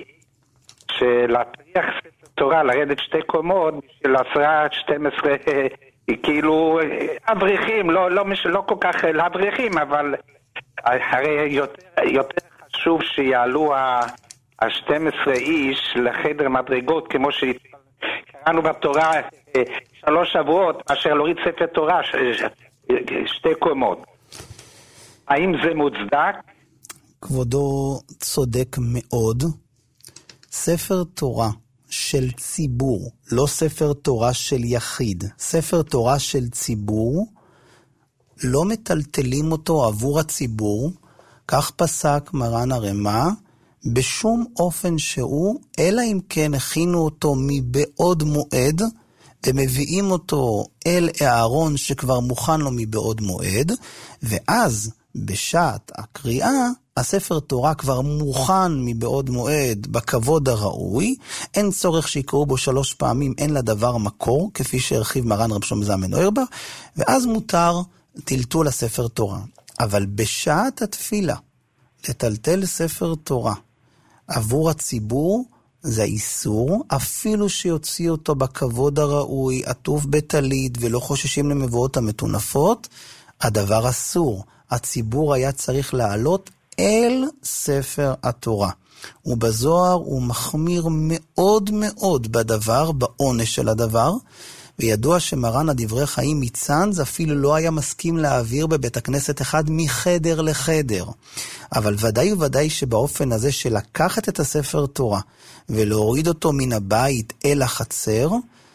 שלהטריח ספר תורה, לרדת שתי קומות, בשביל עשרה שתים עשרה, כאילו אברכים, לא, לא, לא כל כך לאברכים, אבל הרי יותר, יותר חשוב שיעלו ה-שתים עשרה איש לחדר מדרגות, כמו שקראנו בתורה שלוש שבועות, אשר להוריד ספר תורה שתי קומות. האם זה מוצדק?
כבודו צודק מאוד. ספר תורה של ציבור, לא ספר תורה של יחיד, ספר תורה של ציבור, לא מטלטלים אותו עבור הציבור, כך פסק מרן הרמה, בשום אופן שהוא, אלא אם כן הכינו אותו מבעוד מועד, ומביאים אותו אל הארון שכבר מוכן לו מבעוד מועד, ואז בשעת הקריאה, הספר תורה כבר מוכן מבעוד מועד בכבוד הראוי, אין צורך שיקראו בו שלוש פעמים, אין לדבר מקור, כפי שהרחיב מרן רב שלמה זלמן אוירבך, ואז מותר טלטול הספר תורה. אבל בשעת התפילה, לטלטל ספר תורה עבור הציבור, זה איסור, אפילו שיוציא אותו בכבוד הראוי, עטוף בטלית ולא חוששים למבואות המטונפות, הדבר אסור. הציבור היה צריך לעלות אל ספר התורה. ובזוהר הוא מחמיר מאוד מאוד בדבר, בעונש של הדבר, וידוע שמרן הדברי חיים מצאנז אפילו לא היה מסכים להעביר בבית הכנסת אחד מחדר לחדר. אבל ודאי וודאי שבאופן הזה שלקחת את הספר תורה ולהוריד אותו מן הבית אל החצר,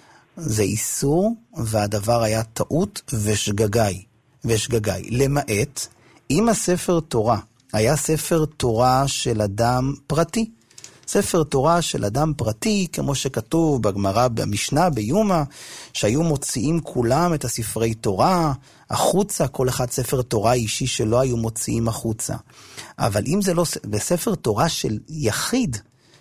זה איסור, והדבר היה טעות ושגגאי. ושגגאי. למעט, אם הספר תורה היה ספר תורה של אדם פרטי, ספר תורה של אדם פרטי, כמו שכתוב בגמרא במשנה ביומא, שהיו מוציאים כולם את הספרי תורה החוצה, כל אחד ספר תורה אישי שלא היו מוציאים החוצה. אבל אם זה לא בספר תורה של יחיד,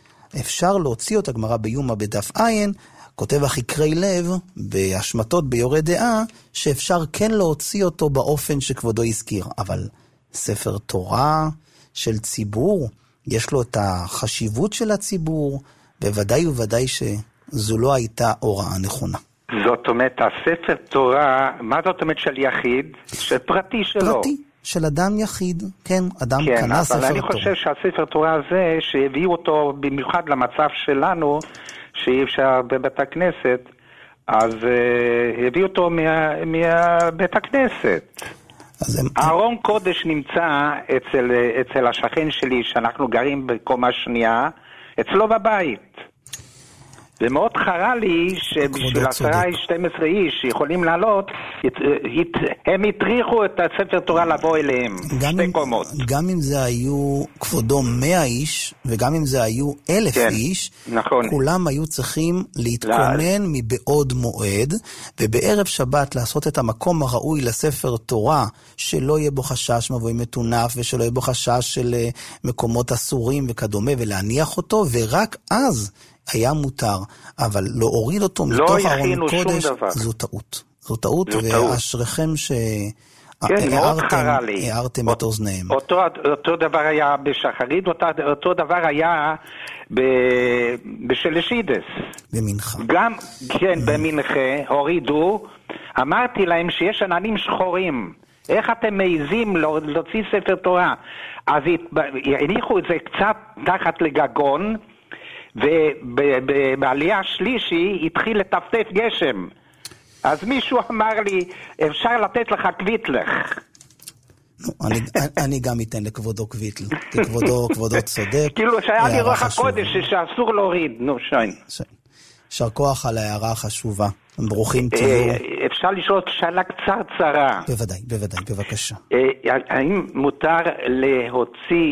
אפשר להוציא אותה. גמרא ביומא בדף עין, כותב החקרי לב בהשמטות ביורה דעה, שאפשר כן להוציא אותו באופן שכבודו הזכיר. אבל ספר תורה של ציבור, יש לו את החשיבות של הציבור, בוודאי וודאי שזו לא הייתה הוראה נכונה.
זאת אומרת, הספר תורה, מה זאת אומרת של יחיד? של פרטי שלו?
פרטי, של אדם יחיד, כן, אדם
כן,
קנה ספר תורה.
אבל אני חושב שהספר תורה הזה, שהביאו אותו במיוחד למצב שלנו, שאי אפשר בבית הכנסת, אז uh, הביאו אותו מה, מהבית הכנסת. ארון קודש נמצא אצל, אצל השכן שלי, שאנחנו גרים בקומה שנייה, אצלו בבית. ומאוד חרה לי שבשביל עשרה שתים עשרה איש שיכולים לעלות, הם התריחו את הספר תורה לבוא אליהם, שתי קומות.
גם אם זה היו כבודו מאה איש, וגם אם זה היו אלף כן, איש,
נכון.
כולם היו צריכים להתכונן מבעוד מועד, ובערב שבת לעשות את המקום הראוי לספר תורה, שלא יהיה בו חשש מבוי מטונף, ושלא יהיה בו חשש של מקומות אסורים וכדומה, ולהניח אותו, ורק אז היה מותר, אבל לא הוריד אותו
לא
מתוך ארון קודש, זו טעות. זו טעות, ואשריכם שהערתם
כן,
את אוזניהם.
אותו, אותו דבר היה בשחרית, אותו, אותו דבר היה ב, בשלשידס.
במנחה.
גם, כן, במנחה, הורידו, אמרתי להם שיש עננים שחורים. איך אתם מעיזים להוציא ספר תורה? אז הניחו את זה קצת תחת לגגון, ובעלייה השלישי התחיל לטפטף גשם. אז מישהו אמר לי, אפשר לתת לך קוויטלך.
אני, אני גם אתן לכבודו קוויטל, כי כבודו, כבודו צודק.
כאילו שהיה לי רוח הקודש שאסור להוריד, נו שיין.
שר כוח על ההערה החשובה, ברוכים תהיו.
אפשר לשאול שאלה קצת צרה.
בוודאי, בוודאי, בבקשה.
האם מותר להוציא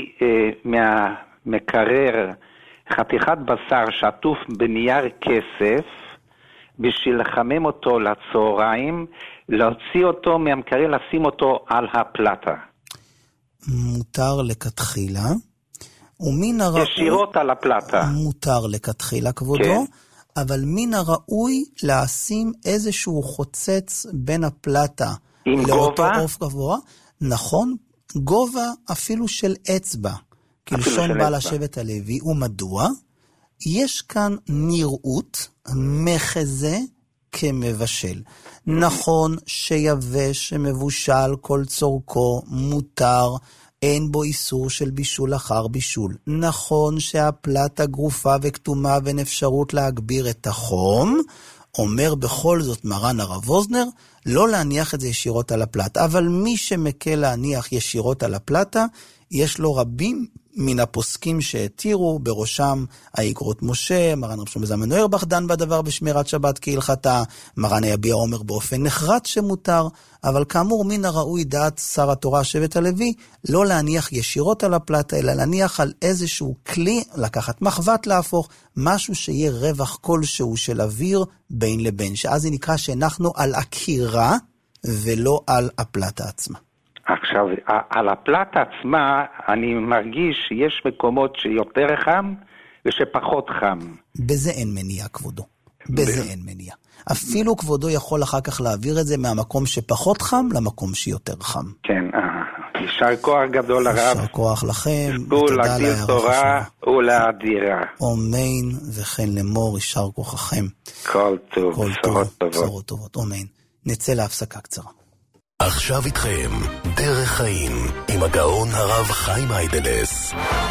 מהמקרר חתיכת בשר שעטוף בנייר כסף, בשביל לחמם אותו לצהריים, להוציא אותו מהמקרר, לשים אותו על הפלטה?
מותר לכתחילה. ומן הראוי...
ישירות על הפלטה.
מותר לכתחילה כבודו, כן. אבל מן הראוי לשים איזשהו חוצץ בין הפלטה לאותו עוף גבוה. נכון, גובה אפילו של אצבע, כלשון בעל השבט הלוי, ומדוע? יש כאן נראות מחזה כמבשל. נכון שיבש שמבושל כל צורכו מותר, אין בו איסור של בישול אחר בישול. נכון שהפלטה גרופה וכתומה ואין אפשרות להגביר את החום, אומר בכל זאת מרן הרב ווזנר, לא להניח את זה ישירות על הפלטה. אבל מי שמקל להניח ישירות על הפלטה, יש לו רבים מן הפוסקים שהתירו, בראשם האגרות משה, מרן רב שלמה זלמן אוירבך דן בדבר בשמירת שבת כהלכתה, מרן יביע עומר באופן נחרץ שמותר, אבל כאמור מן הראוי דעת שר התורה שבט הלוי, לא להניח ישירות על הפלטה, אלא להניח על איזשהו כלי, לקחת מחבת להפוך, משהו שיהיה רווח כלשהו של אוויר בין לבין, שאז זה נקרא שאנחנו על הקירה ולא על הפלטה עצמה.
עכשיו, על הפלטה עצמה אני מרגיש שיש מקומות שיותר חם ושפחות חם.
בזה אין מניעה כבודו. בזה אין מניעה. אפילו כבודו יכול אחר כך להעביר את זה מהמקום שפחות חם למקום שיותר חם.
כן, יישר כוח גדול הרב.
יישר כוח לכם.
תזכו להגדיר תורה ולהאדירה.
אמן, וכן לאמור יישר כוחכם.
כל טוב,
כל
בשורות
טוב,
טובות.
בשורות טובות, אמן. נצא להפסקה קצרה.
עכשיו איתכם, דרך חיים, עם הגאון הרב חיים היידלס.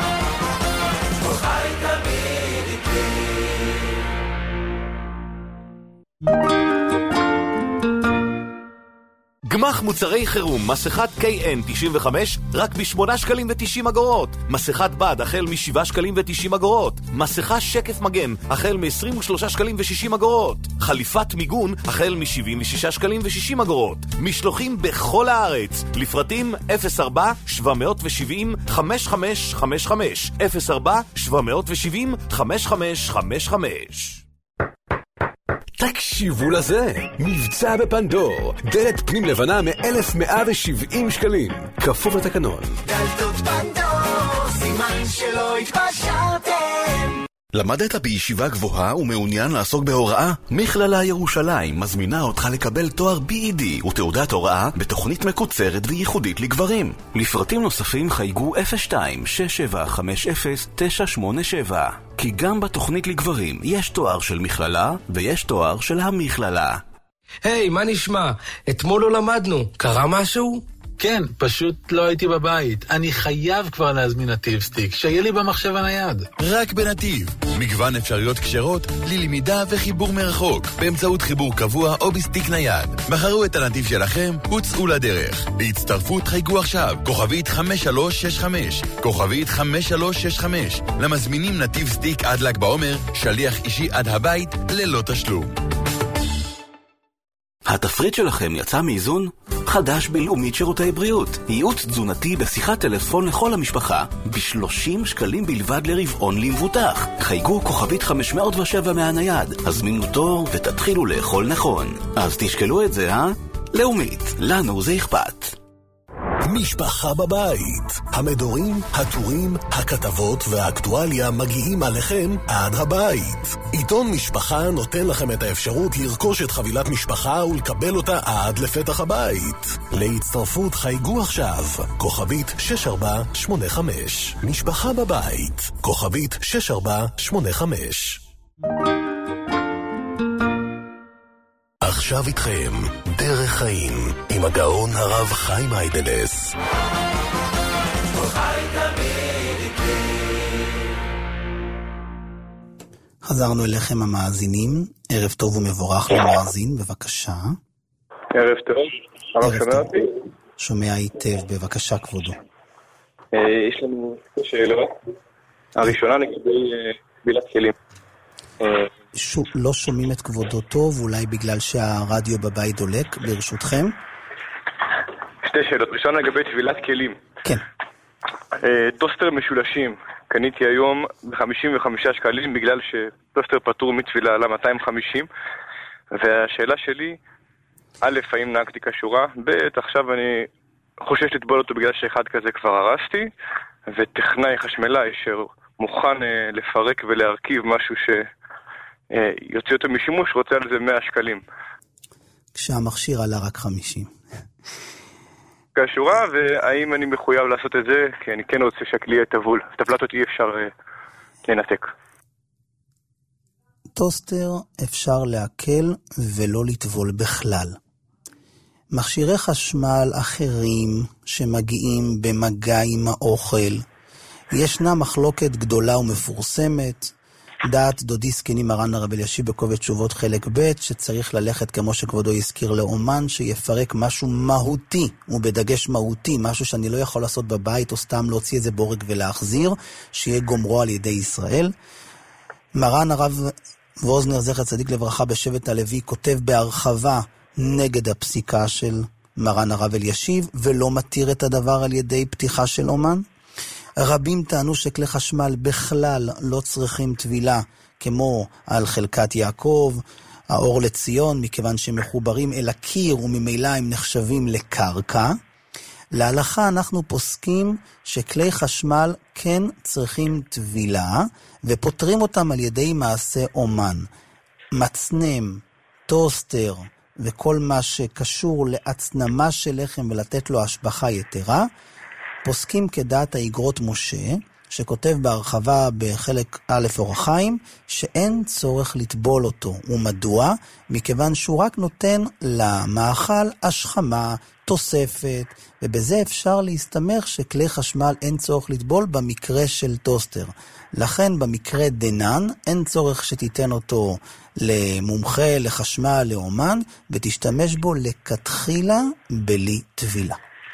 חי תמיד איתי.
גמח מוצרי חירום, מסכת קיי אן תשעים וחמש, רק בשמונה שקלים ותשעים אגורות. מסכת בד, החל משבעה שקלים ותשעים אגורות. מסכה שקף מגן, החל מ-עשרים ושלושה שקלים ושישים אגורות. חליפת מיגון, החל מ-שבעים ושישה שקלים ושישים אגורות. משלוחים בכל הארץ. לפרטים אפס ארבע שבע שבע אפס חמש חמש חמש חמש, אפס ארבע שבע שבע אפס חמש חמש חמש חמש.
תקשיבו לזה, מבצע בפנדור, דלת פנים לבנה מ-אלף מאה ושבעים שקלים, כפוף לתקנון.
דלתות פנדור, סימן שלא התפשרתם.
למדת בישיבה גבוהה ומעוניין לעסוק בהוראה? מכללה ירושלים מזמינה אותך לקבל תואר בי אי די ותעודת הוראה בתוכנית מקוצרת וייחודית לגברים. לפרטים נוספים חייגו אפס שתיים שש שבע חמש אפס תשע שמונה שבע. כי גם בתוכנית לגברים יש תואר של מכללה ויש תואר של המכללה.
היי, hey, מה נשמע? אתמול לא למדנו. קרה משהו?
כן, פשוט לא הייתי בבית. אני חייב כבר להזמין נתיב סטיק, שיהיה לי במחשב הנייד.
רק בנתיב. מגוון אפשרויות כשרות ללמידה וחיבור מרחוק, באמצעות חיבור קבוע או בסטיק נייד. בחרו את הנתיב שלכם וצאו לדרך. להצטרפות חייגו עכשיו, כוכבית חמש שלוש שש חמש, כוכבית חמש שלוש שש חמש. למזמינים נתיב סטיק עד ל"ג בעומר, שליח אישי עד הבית ללא תשלום.
התפריט שלכם יצא מאיזון? חדש בלאומית שירותי בריאות. ייעוץ תזונתי בשיחת טלפון לכל המשפחה ב-שלושים שקלים בלבד לרבעון למבוטח. חייגו כוכבית חמש מאות ושבע מהנייד, הזמינו תור ותתחילו לאכול נכון. אז תשקלו את זה, אה? לאומית, לנו זה אכפת.
משפחה בבית. המדורים, הטורים, הכתבות והאקטואליה מגיעים עליכם עד הבית. עיתון משפחה נותן לכם את האפשרות לרכוש את חבילת משפחה ולקבל אותה עד לפתח הבית. להצטרפות חייגו עכשיו, כוכבית שש ארבע שמונה חמש. משפחה בבית, כוכבית שש ארבע שמונה חמש. עכשיו איתכם, דרך חיים, עם הגאון הרב חיים היידלס.
חי תמיד איתי.
חזרנו אליכם המאזינים, ערב טוב ומבורך למאזין, בבקשה.
ערב טוב, הרב שומע אותי?
שומע היטב, בבקשה כבודו.
יש לנו שאלות. הראשונה לגבי בילת כלים.
שוב, לא שומעים את כבודו טוב, אולי בגלל שהרדיו בבית דולק, ברשותכם.
שתי שאלות. ראשונה לגבי טבילת כלים.
כן.
טוסטר משולשים. קניתי היום ב-חמישים וחמישה שקלים, בגלל שטוסטר פטור מטבילה עלה מאתיים וחמישים. והשאלה שלי, א', האם נהגתי כשורה? ב', עכשיו אני חושש לטבול אותו בגלל שאחד כזה כבר הרסתי. וטכנאי חשמלאי שמוכן אה, לפרק ולהרכיב משהו שיוציא אותו משימוש, רוצה על זה מאה שקלים.
כשהמכשיר עלה רק חמישים.
כשורה, והאם אני מחויב לעשות את זה? כי אני כן רוצה שהכלי יהיה טבול. את הפלטות אי אפשר אה, לנתק.
טוסטר אפשר להקל ולא לטבול בכלל. מכשירי חשמל אחרים שמגיעים במגע עם האוכל, ישנה מחלוקת גדולה ומפורסמת, דעת דודי סקיני מרן הרב אלישיב בקובץ תשובות חלק ב', שצריך ללכת כמו שכבודו יזכיר לאומן, שיפרק משהו מהותי, ובדגש מהותי, משהו שאני לא יכול לעשות בבית, או סתם להוציא את זה בורג ולהחזיר, שיהיה גומרו על ידי ישראל. מרן הרב ווזנר זכר צדיק לברכה בשבט הלוי כותב בהרחבה נגד הפסיקה של מרן הרב אלישיב, ולא מתיר את הדבר על ידי פתיחה של אומן. רבים טענו שכלי חשמל בכלל לא צריכים טבילה, כמו על חלקת יעקב, האור לציון, מכיוון שהם מחוברים אל הקיר וממילא הם נחשבים לקרקע. להלכה אנחנו פוסקים שכלי חשמל כן צריכים טבילה, ופותרים אותם על ידי מעשה אומן. מצנם, טוסטר וכל מה שקשור להצנמה של לחם ולתת לו השבחה יתרה, פוסקים כדעת האגרות משה, שכותב בהרחבה בחלק א' אור החיים, שאין צורך לטבול אותו. ומדוע? מכיוון שהוא רק נותן למאכל השכמה, תוספת, ובזה אפשר להסתמך שכלי חשמל אין צורך לטבול במקרה של טוסטר. לכן במקרה דנן אין צורך שתיתן אותו למומחה, לחשמל, לאומן, ותשתמש בו לכתחילה בלי טבילה.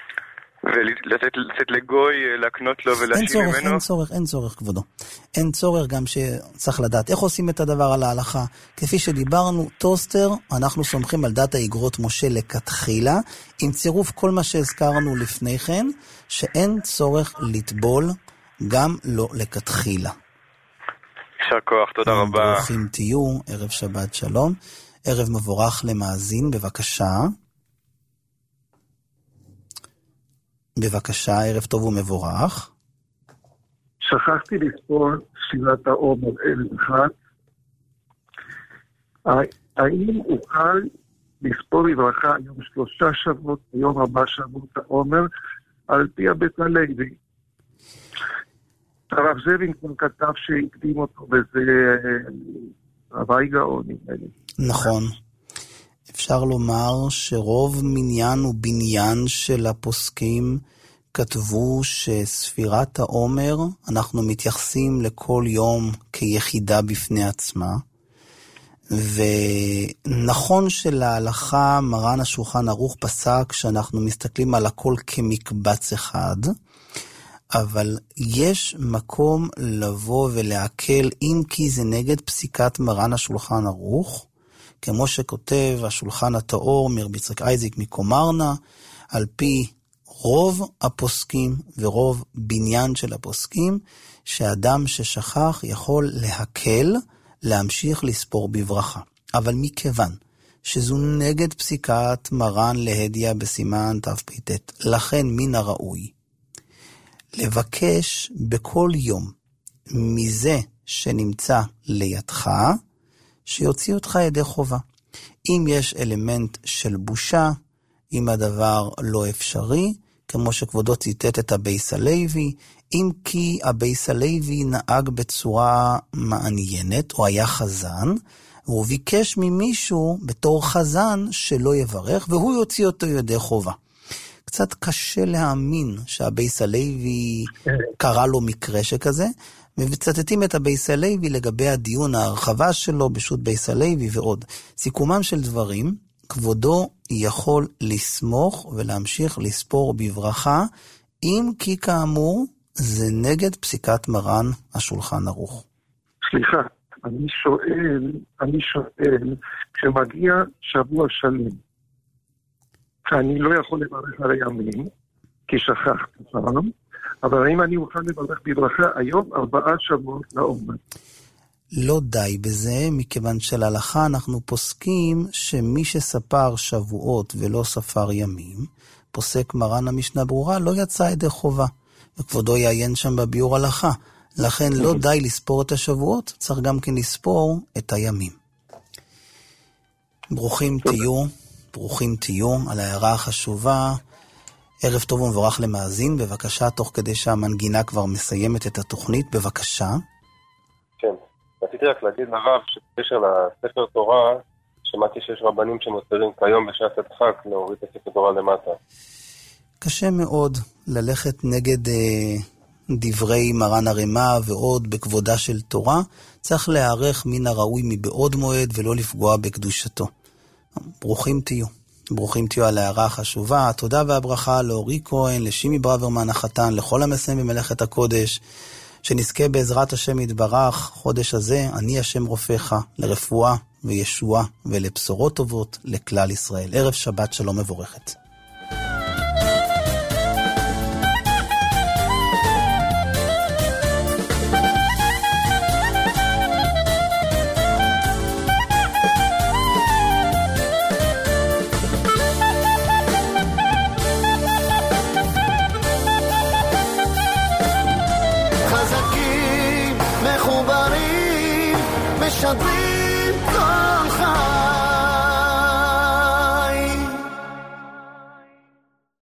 ולצאת לגוי, להקנות לו ולהשיב ממנו?
אין צורך, אין צורך, אין צורך כבודו. אין צורך, גם שצריך לדעת איך עושים את הדבר על ההלכה. כפי שדיברנו, טוסטר, אנחנו סומכים על דת האגרות משה לכתחילה, עם צירוף כל מה שהזכרנו לפני כן, שאין צורך לטבול, גם לא לכתחילה.
יישר כוח, תודה רבה.
ברוכים תהיו, ערב שבת שלום. ערב מבורך למאזין, בבקשה. בבקשה, ערב טוב ומבורך.
שכחתי לספור שבעת העומר אלף אחד. האם אוכל לספור בברכה היום שלושה שבועות, היום ארבע שבועות העומר, על פי הבית הלוי? הרב זבין כבר כתב שהקדים אותו, וזה הווי גאון.
נכון. אפשר לומר שרוב מניין ובניין של הפוסקים כתבו שספירת העומר, אנחנו מתייחסים לכל יום כיחידה בפני עצמה, ונכון שלהלכה מרן השולחן ערוך פסק שאנחנו מסתכלים על הכל כמקבץ אחד, אבל יש מקום לבוא ולהקל, אם כי זה נגד פסיקת מרן השולחן ערוך, כמו שכותב השולחן הטהור מרבי יצחק אייזיק מקומרנה, על פי רוב הפוסקים ורוב בניין של הפוסקים, שאדם ששכח יכול להקל, להמשיך לספור בברכה. אבל מכיוון שזו נגד פסיקת מרן להדיה בסימן תפ"ט, לכן מן הראוי לבקש בכל יום מזה שנמצא לידך, שיוציא אותך ידי חובה. אם יש אלמנט של בושה, אם הדבר לא אפשרי, כמו שכבודו ציטט את הבייס הלוי, אם כי הבייס הלוי נהג בצורה מעניינת, או היה חזן, והוא ביקש ממישהו בתור חזן שלא יברך, והוא יוציא אותו ידי חובה. קצת קשה להאמין שהבייס הלוי קרא לו מקרה שכזה, ומצטטים את הבייס הלוי לגבי הדיון ההרחבה שלו בשו"ת בייס הלוי ועוד. סיכומם של דברים, כבודו יכול לסמוך ולהמשיך לספור בברכה, אם כי כאמור זה נגד פסיקת מרן השולחן ערוך.
סליחה, אני שואל, אני שואל, כשמגיע שבוע שלם, אני לא יכול לברך על הימים, כי שכחתי פעם, אבל האם אני אוכל לברך בברכה היום ארבעה שבועות לעומר?
לא די בזה, מכיוון שלהלכה אנחנו פוסקים שמי שספר שבועות ולא ספר ימים, פוסק מרן המשנה ברורה, לא יצא ידי חובה. וכבודו יעיין שם בביאור הלכה. לכן לא די לספור את השבועות, צריך גם כן לספור את הימים. ברוכים תהיו, ברוכים תהיו על ההערה החשובה. ערב טוב ומבורך למאזין, בבקשה, תוך כדי שהמנגינה כבר מסיימת את התוכנית, בבקשה.
כן, רציתי רק להגיד לרב שבקשר לספר תורה, שמעתי שיש רבנים שמותרים כיום בשעת הדחק להוריד את הספר תורה למטה.
קשה מאוד ללכת נגד אה, דברי מרן הרמה ועוד בכבודה של תורה. צריך להערך מן הראוי מבעוד מועד ולא לפגוע בקדושתו. ברוכים תהיו. ברוכים תהיו על ההערה החשובה. התודה והברכה לאורי כהן, לשימי ברוורמן החתן, לכל המסיים במלאכת הקודש, שנזכה בעזרת השם יתברך חודש הזה, אני השם רופאך, לרפואה וישועה ולבשורות טובות לכלל ישראל. ערב שבת שלום מבורכת.
משדרים כל חי